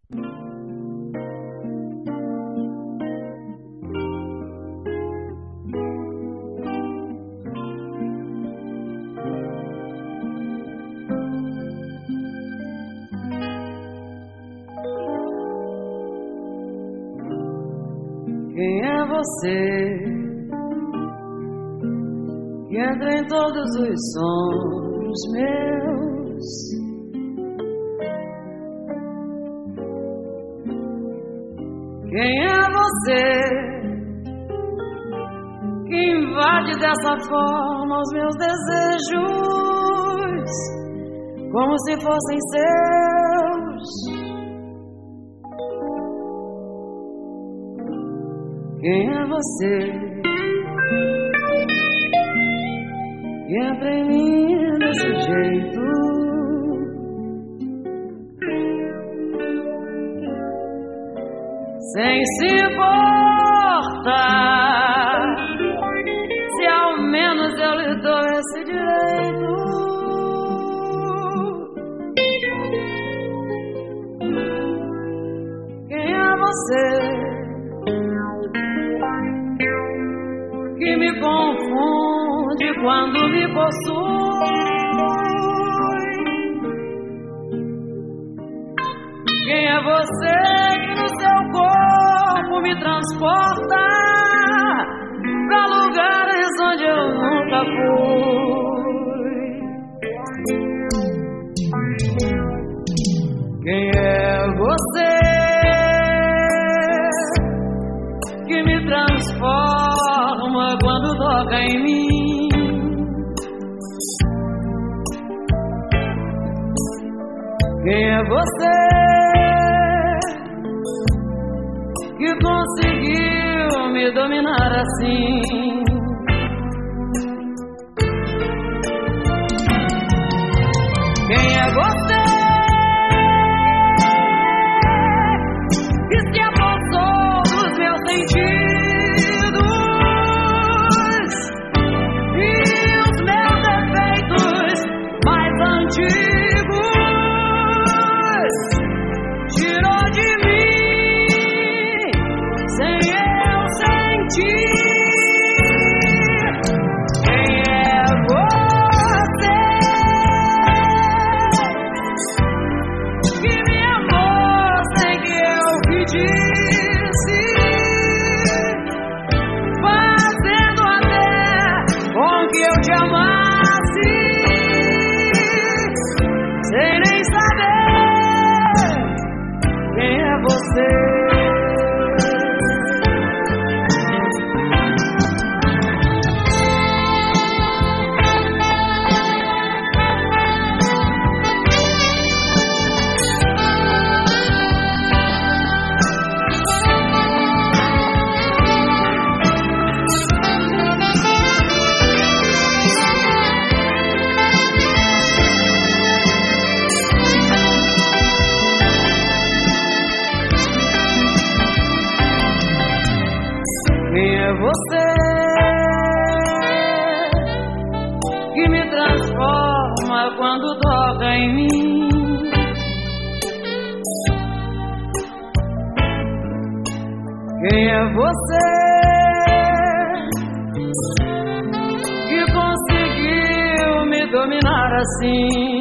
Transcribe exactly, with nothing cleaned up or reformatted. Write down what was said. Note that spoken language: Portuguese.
Quem é você que entra em todos os sonhos meus? Quem é você que invade dessa forma os meus desejos como se fossem seus? Quem é você que entra em mim desse jeito? Sem se importar se ao menos eu lhe dou esse direito. Quem é você que me confunde quando me possui? Quem é você que no seu corpo me transporta pra lugares onde eu nunca fui? Quem é você que me transforma quando toca em mim? Quem é você que conseguiu me dominar assim? Quem é você que se apossou dos meus sentidos e os meus defeitos mais antigos tirou de mim sem eu sentir? Quem é você que me amou sem que eu pedisse, fazendo até com que eu te amasse sem nem saber? Quem é você? Quem é você que me transforma quando toca em mim? Quem é você que conseguiu me dominar assim?